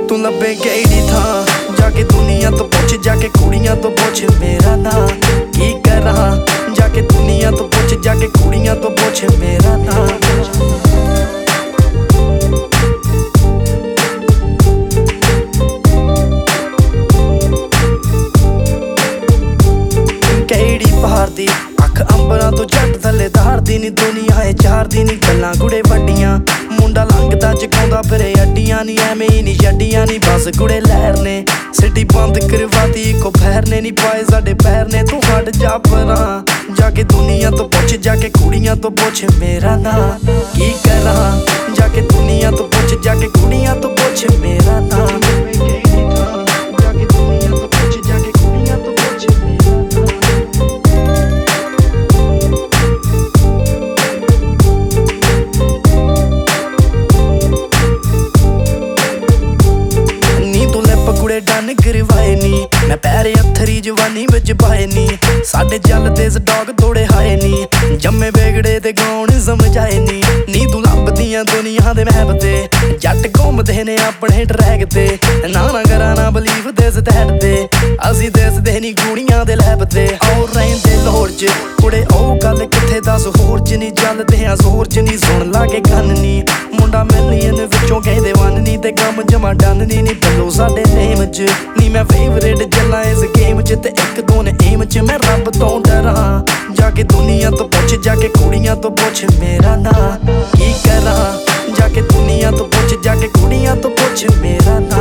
तू लभे केड़ी थां जाके दुनिया तो पुछ, जाके कुड़ियां तो पुछ मेरा नां की करां। जाके दुनिया तो पुछ, जाके कुड़ियां तो पुछ मेरा नां। केड़ी पहाड़ दी अख अंबरां तो जट थल्ले धारदी नी, दुनिया है चार दी नी गल्लां कुड़े वड्डियां। मुंडा लंघदा चकाउंदा फिरे अड्डियां नी, एवें ही नी छड्डियां नी बस कुड़े लहर ने। सिटी बंद करवाती इको फैर ने नी पाए साडे पैर ने। तू हट जा परां जाके दुनिया तो पुछ, जाके कुड़ियां तो पुछ मेरा नां की करां। जाके दुनिया तो पुछ, जाके कुड़ियां तो पुछ मेरा नां। डन करवाए नी मैं पैरे हत्थरी जवानी विच पाए नी। साडे चलदे स्टॉक थोड़े हाए नी, जम्मे बेगड़े ते गौण समझाए नी तू लभदियां दुनिया दे मैप ते जट घूमदे ने अपने ट्रैक ते। ना करा ना बलीव दे सतैट ते असी दसदे नी कुड़ियां दे लैब ते। और रहिंदे लाहौर च कुड़े ओ गल कित्थे दस होर च नी चलदे आ जोर च नी सुन लागे गन नी। मुंडा मिलियन विचों कहदे वन नी ते कम जमा डन नी बल्लो साडे नेम च नी। मैं फेवरेट जल्ला इस गेम च ते इक दो ने एम च मैं रब तो डरां। जाके दुनिया तो पुछ, जाके कुड़ियां तो पुछ मेरा नां की करां। जाके दुनिया तो पुछ, जाके कुड़ियां तो पुछ मेरा नां।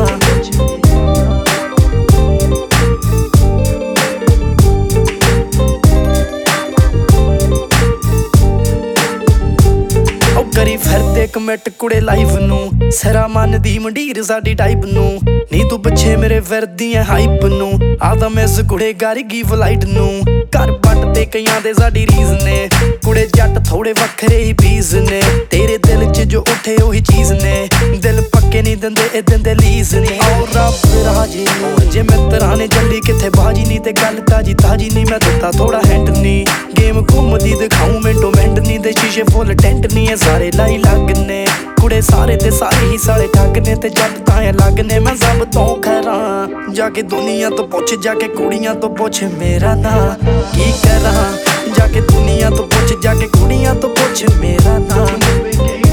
करी फिरदे कमिट कुड़े लाइफ नू, सिरा मन दी मंडीर साडी टाइप नू नी। तू पिछे मेरे फिरदी है हाइप नू, आदा मिस कुड़े गर गी फ्लाइट नू। घर पटदे कईयां दे साडी रीज ने, कुड़े जट थोड़े वखरे ही बीज ने। तेरे दिल च जो उठे ओही चीज ने, दिल पक्के नहीं दिंदे ए दिंदे लीज ने। और रब राजी जे मित्तरां ने जल्दी किथे बाजी नी ते गल ताजी ताजी नी। मैं दित्ता थोड़ा हिंट नी, गेम घूमदी दिखाऊं मिंटो मिंट नी ते शीशे फुल टेंट नी। सारे लाई लगने कुड़े सारे ते सारे ही साले ठग ने ते जट तां अलग ने। मैं सब तो खरां जाके दुनिया तो पुछ, जाके कुड़ियां तो पुछ मेरा नां की करां। जाके दुनिया तो पुछ, जाके कुड़ियां तो पुछ मेरा नां।